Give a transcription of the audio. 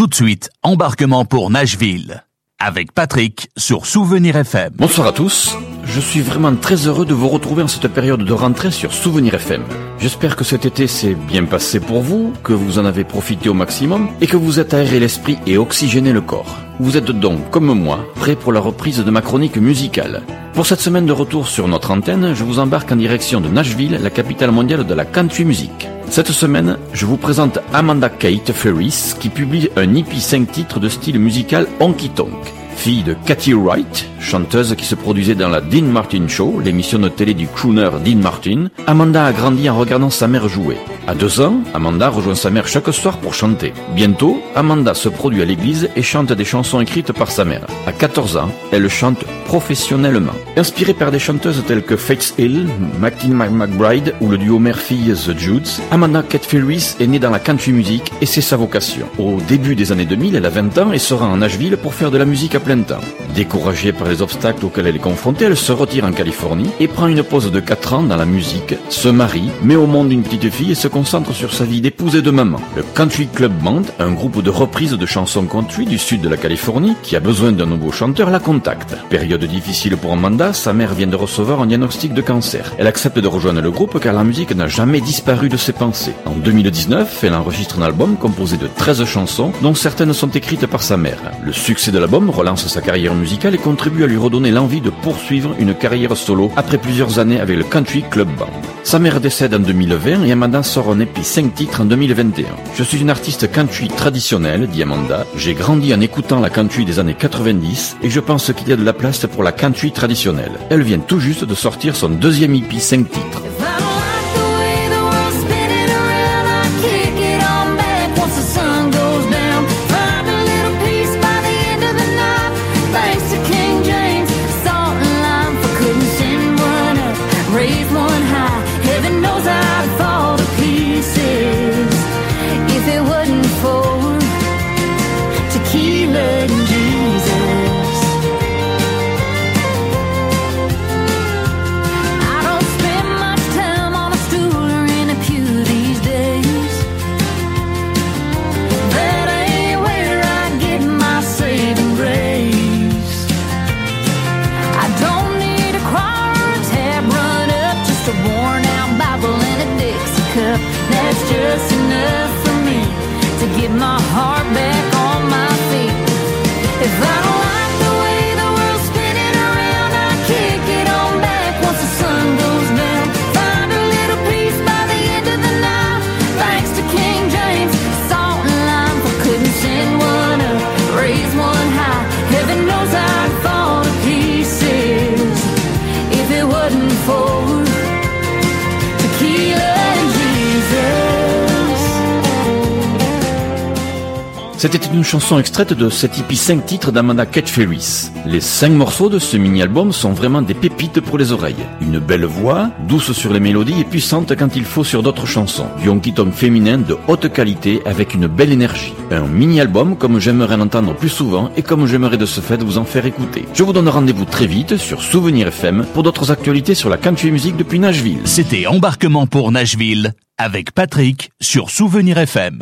Tout de suite, embarquement pour Nashville. Avec Patrick sur Souvenir FM. Bonsoir à tous, je suis vraiment très heureux de vous retrouver en cette période de rentrée sur Souvenir FM. J'espère que cet été s'est bien passé pour vous, que vous en avez profité au maximum et que vous êtes aéré l'esprit et oxygéné le corps. Vous êtes donc, comme moi, prêts pour la reprise de ma chronique musicale. Pour cette semaine de retour sur notre antenne, je vous embarque en direction de Nashville, la capitale mondiale de la country music. Cette semaine, je vous présente Amanda Kate Ferris, qui publie un EP 5 titres de style musical honky tonk. Fille de Kathy Wright, chanteuse qui se produisait dans la Dean Martin Show, l'émission de télé du crooner Dean Martin, Amanda a grandi en regardant sa mère jouer. À 2 ans, Amanda rejoint sa mère chaque soir pour chanter. Bientôt, Amanda se produit à l'église et chante des chansons écrites par sa mère. À 14 ans, elle chante professionnellement. Inspirée par des chanteuses telles que Faith Hill, Martine McBride ou le duo mère-fille The Judds, Amanda Kate Ferris est née dans la country music et c'est sa vocation. Au début des années 2000, elle a 20 ans et se rend en Nashville pour faire de la musique à plein temps. Découragée par les obstacles auxquels elle est confrontée, elle se retire en Californie et prend une pause de 4 ans dans la musique, se marie, met au monde une petite fille et se concentre sur sa vie d'épouse et de maman. Le Country Club Band, un groupe de reprises de chansons country du sud de la Californie, qui a besoin d'un nouveau chanteur, la contacte. Période difficile pour Amanda, sa mère vient de recevoir un diagnostic de cancer. Elle accepte de rejoindre le groupe car la musique n'a jamais disparu de ses pensées. En 2019, elle enregistre un album composé de 13 chansons, dont certaines sont écrites par sa mère. Le succès de l'album relance sa carrière musicale et contribue à lui redonner l'envie de poursuivre une carrière solo après plusieurs années avec le Country Club Band. Sa mère décède en 2020 et Amanda sort un EP 5 titres en 2021. Je suis une artiste country traditionnelle, dit Amanda. J'ai grandi en écoutant la country des années 90 et je pense qu'il y a de la place pour la country traditionnelle. Elle vient tout juste de sortir son deuxième EP 5 titres. That's just enough for me to get my heart back on my feet. If I don't like the way the world's spinning around, I kick it on back once the sun goes down. Find a little peace by the end of the night. Thanks to King James, salt and lime, for couldn't send one up, raise one high. Heaven knows I'd fall to pieces if it wasn't for tequila. C'était une chanson extraite de cet EP 5 titres d'Amanda Kate Ferris. Les 5 morceaux de ce mini-album sont vraiment des pépites pour les oreilles. Une belle voix, douce sur les mélodies et puissante quand il faut sur d'autres chansons. Du honky-tonk féminin de haute qualité avec une belle énergie. Un mini-album comme j'aimerais en entendre plus souvent et comme j'aimerais de ce fait vous en faire écouter. Je vous donne rendez-vous très vite sur Souvenir FM pour d'autres actualités sur la country music depuis Nashville. C'était Embarquement pour Nashville avec Patrick sur Souvenir FM.